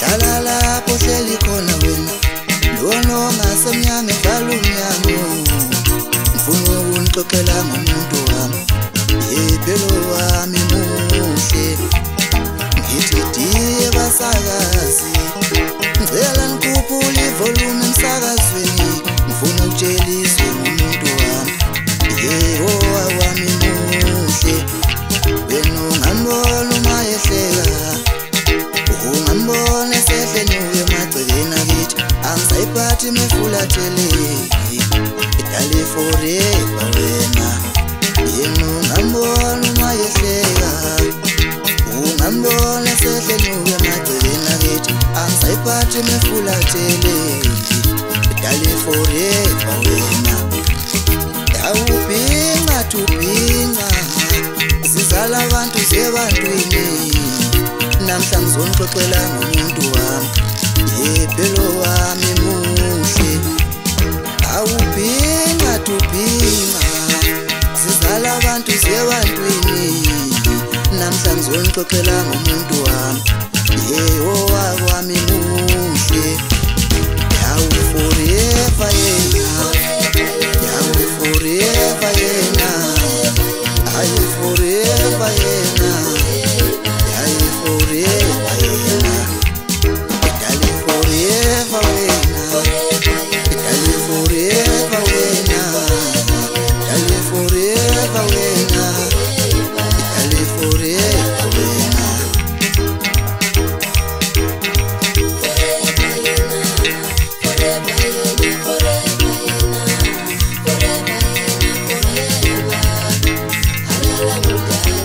hlala lapho hleli khona wena lona ongasemnyama evala umnyango ngifuna ukunixoxela ngomuntu wami impilo wami muhle ngithi diye basakazi ngicela nikhuphule ivolume emsakazweni ngifuna ukutsheliswe ngumuntu wami wami muhle wena ungambona uma ehleka ungambona esehleni uye emagcekeni akithi angisayiphathi mefulathele idale forever wena yena ungambona uma ehleka ungambona esehleni uye emagcekeni akithi angisayiphathi mefulathele idale forever wena awubhinqa thubhinqa sizala abantu zebantwini namhla ngizonixoxela ngomuntu wami impilo wami muhle awubhinqa thubhinqa sizala abantu zebantwini namhla ngizonixoxela ngomuntu wami wami muhle yawu forever yena yawu forever yena ayu forever yena ayu forever yena idale forever wena idale forever wena idale forever wena idale forever wena Forever,